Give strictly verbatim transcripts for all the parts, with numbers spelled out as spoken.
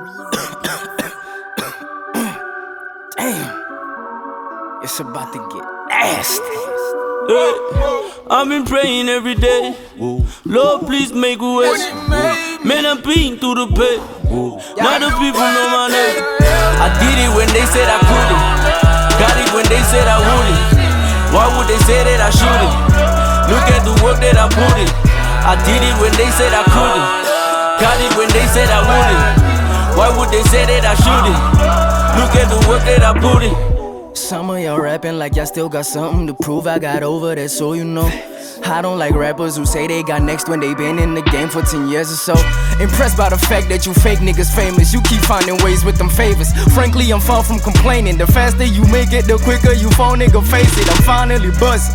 Damn, it's about to get nasty. Hey, I've been praying every day. Lord, please make a way. Man, I'm beating through the pit. Now the people know my name. I did it when they said I couldn't. Got it when they said I wouldn't. Why would they say that I shouldn't? Look at the work that I put in. I did it when they said I couldn't. Got it when they said I wouldn't. Why would they say that I shouldn't? Look at the work that I put in. Some of y'all rapping like y'all still got something to prove. I got over that, so you know. I don't like rappers who say they got next when they been in the game for ten years or so. Impressed by the fact that you fake niggas famous. You keep finding ways with them favors. Frankly, I'm far from complaining. The faster you make it, the quicker you fall, nigga, face it. I'm finally buzzing.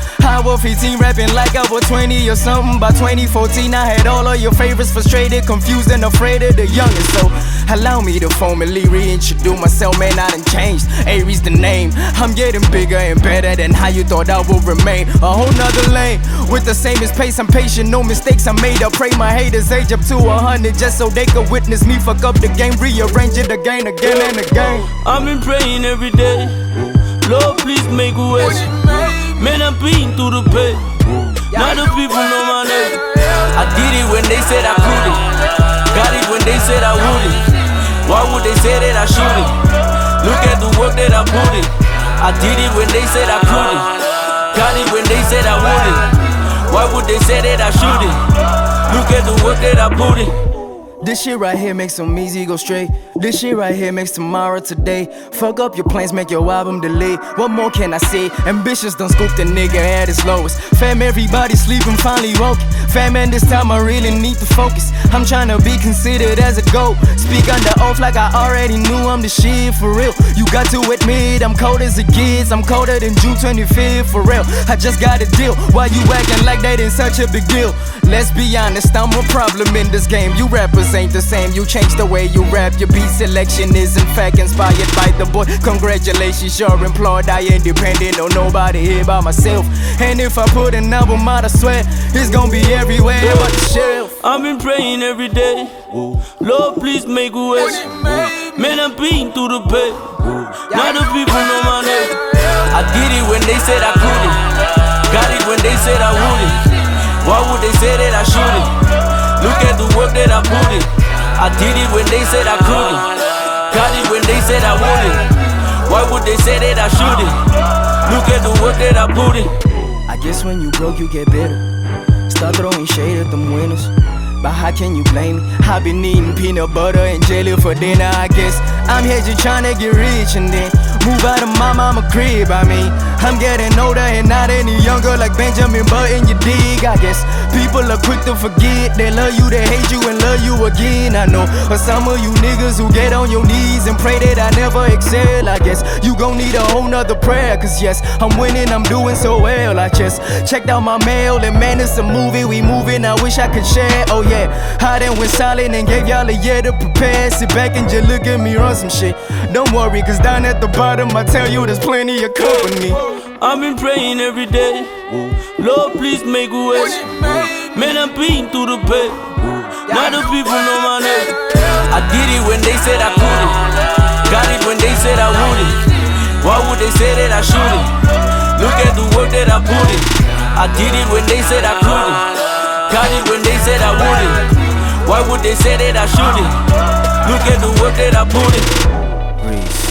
I was fifteen rapping like I was twenty or something. By twenty fourteen I had all of your favorites frustrated, confused and afraid of the youngest. So allow me to formally reintroduce myself, man, I done changed. Aries the name. I'm getting bigger and better than how you thought I would remain. A whole nother lane with the same as pace. I'm patient, no mistakes I made. I pray my haters age up to a hundred just so they could witness me fuck up the game, rearrange it again, again and again. I've been praying every day. Lord, please make a way. Man, I'm beating through the pit. Now the people know my name. I did it when they said I couldn't. Got it when they said I wouldn't. Why would they say that I shouldn't? Look at the work that I put in. I did it when they said I couldn't. Got it when they said I wouldn't. Why would they say that I shouldn't? Look at the work that I put in. This shit right here makes them easy go straight. This shit right here makes tomorrow today. Fuck up your plans, make your album delay. What more can I say? Ambitious done scoop the nigga at its lowest. Fam, everybody sleeping, finally woke. Fam, man, this time I really need to focus. I'm trying to be considered as a GOAT. Speak under oath like I already knew I'm the shit for real. You got to admit I'm cold as it gets. I'm colder than June twenty-fifth for real. I just got a deal. Why you acting like that ain't such a big deal? Let's be honest, I'm a problem in this game. You rappers ain't the same. You changed the way you rap. Your beat selection is in fact inspired by the boy. Congratulations, you're employed. I ain't dependent on nobody here by myself. And if I put an album out, I swear it's gonna be everywhere but the shelf. I've been praying every day. Lord, please make a way. Man, I'm beating through the pit. Now the people know my name. I did it when they said I couldn't. Got it when they said I wouldn't. Why would they say that I shouldn't? Look at the work that I put in. I did it when they said I couldn't. Got it when they said I wouldn't. Why would they say that I shouldn't? Look at the work that I put in. I guess when you broke, you get bitter. Start throwing shade at them winners. But how can you blame me? I've been eating peanut butter and jelly for dinner, I guess. I'm here just trying to get rich and then move out of my mama crib, I mean. I'm getting older and not any younger like Benjamin Button, you dig, I guess. People are quick to forget. They love you, they hate you, and love you again, I know. But some of you niggas who get on your knees and pray that I never excel, I guess. You gon' need a whole nother prayer, cause yes, I'm winning, I'm doing so well. I just checked out my mail and man, it's a movie, we moving, I wish I could share. Oh yeah, I done went silent and gave y'all a year to prepare. Sit back and just look at me run some shit. Don't worry, cause down at the bottom I tell you there's plenty of company. I've been praying every day. Lord, please make a way. Man, I'm beating through the pit. Now the people know my name. I did it when they said I couldn't. Got it when they said I wouldn't. Why would they say that I shouldn't? Look at the work that I put in. I did it when they said I couldn't. Got it when they said I wouldn't. Why would they say that I shouldn't? Look at the work that I put in. Breeze.